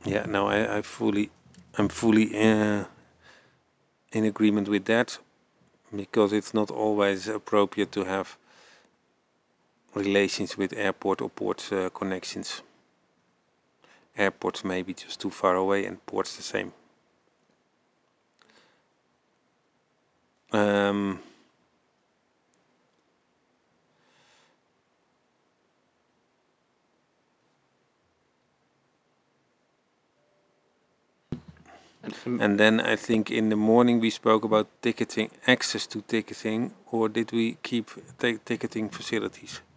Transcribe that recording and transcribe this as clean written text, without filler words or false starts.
Yeah, no, I'm fully in agreement with that, because it's not always appropriate to have relations with airport or port connections. Airports may be just too far away and ports the same. Um, and then I think in the morning we spoke about ticketing, access to ticketing, or did we keep ticketing facilities?